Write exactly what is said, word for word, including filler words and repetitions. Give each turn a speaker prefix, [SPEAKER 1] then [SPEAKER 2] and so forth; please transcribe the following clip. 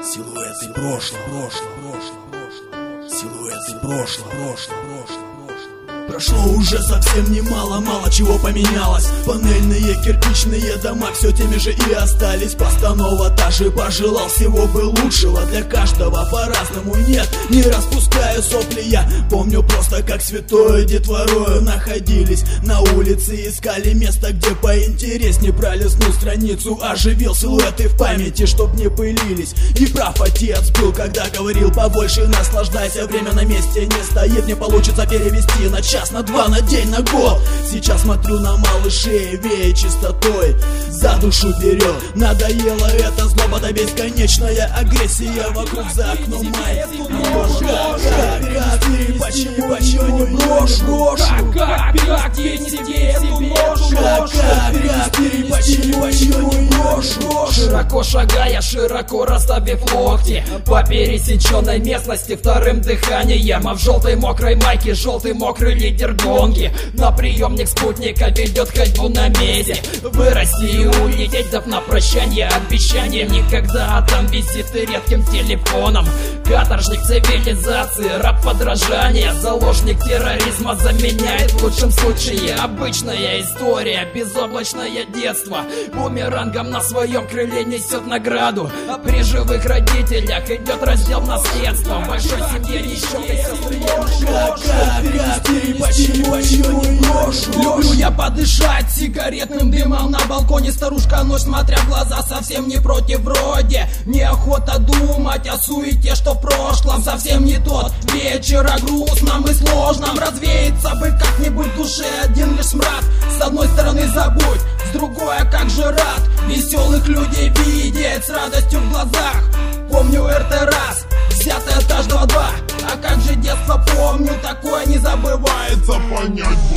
[SPEAKER 1] Силуэты прошлого, прошлого, прошлого, силуэты прошлого, прошлого, прошлого. Прошло уже совсем немало, мало чего поменялось. Панельные кирпичные дома все теми же и остались. Постанова та же, пожелал всего бы лучшего. Для каждого по-разному, нет, не распуская сопли. Я помню просто, как святой детворою находились на улице, искали место, где поинтереснее. Пролистнул страницу, оживил силуэты в памяти, чтоб не пылились. И прав отец был, когда говорил: побольше наслаждайся, время на месте не стоит. Не получится перевести на час, на два, на день, на год. Сейчас смотрю на малышей, вея чистотой, за душу берет. Надоело это злоба, да бесконечная агрессия вокруг, за окном май. Как перевести, почему не брошу?
[SPEAKER 2] Как перевести эту ношу?
[SPEAKER 1] Как перевести, почему не брошу?
[SPEAKER 2] Широко шагая, широко расставив локти по пересеченной местности вторым дыханием. А в желтой мокрой майке желтый мокрый лидер гонки на приемник спутника ведет ходьбу на месте. Вырасти и улететь, дав на прощание обещание никогда там висит и редким телефоном. Каторжник цивилизации, раб подражания, заложник терроризма заменяет в лучшем случае обычная история, безоблачное детство. Бумерангом на своем крыле несет награду, а при живых родителях идет раздел наследства. В большой семье не щелкайся. Люблю я подышать сигаретным дымом на балконе. Старушка ночь, смотря в глаза, совсем не против вроде. Неохота думать о суете, что в прошлом. Совсем не тот вечер, о грустном и сложном. Развеется бы как-нибудь в душе один лишь мрак. С одной стороны забудь, с другой, а как же рад веселых людей видеть с радостью в глазах. Помню эр тэ раз, десятый этаж, два два. А как же детство помню, такое не забывается, понять.